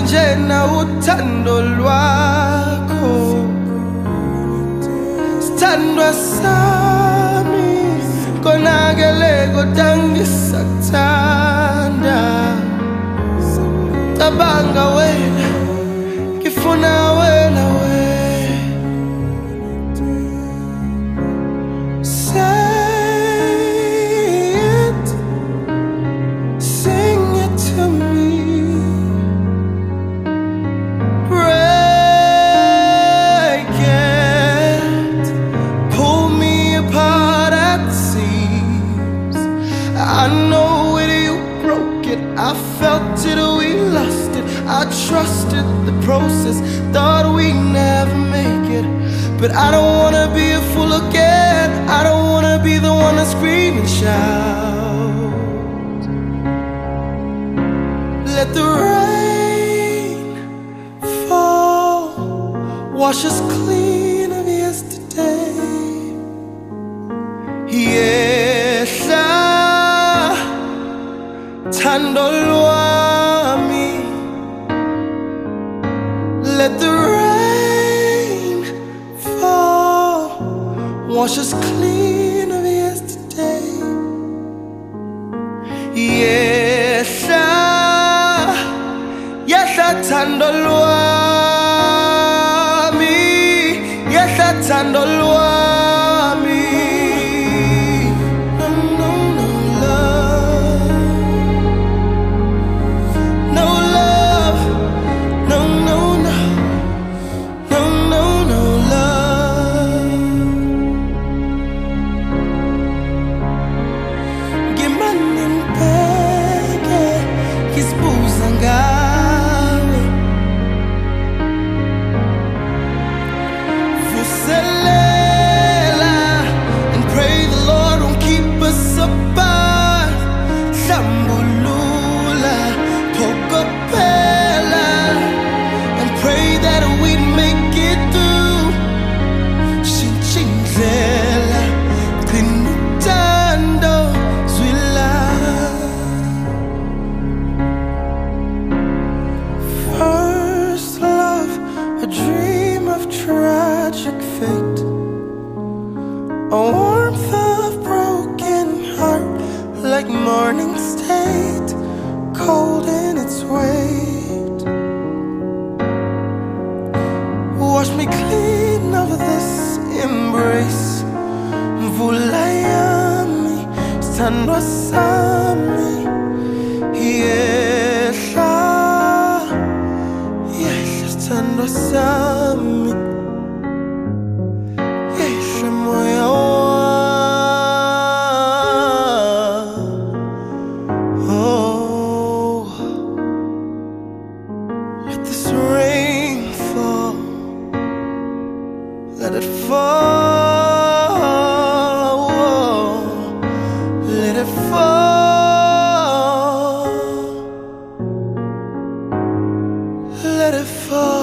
njena uthando lwakho sithandwa sami konakele kodwa ngisakuthanda cabanga wena ngifuna wena I know it, you broke it. I felt it, we lost it. I trusted the process, thought we'd never make it. But I don't wanna be a fool again. I don't wanna be the one to scream and shout. Let the rain fall, wash us clean of yesterday. Yes, thando lwami. Let the rain fall, wash us clean of yesterday. Yes, thando lwami. Yes, thando lwami. Tragic fate, a warmth of broken heart, like morning state, cold in its weight. Wash me clean of this embrace. Vulayami, stando sami. Yes, stando sami. Let it fall, let it fall, let it fall.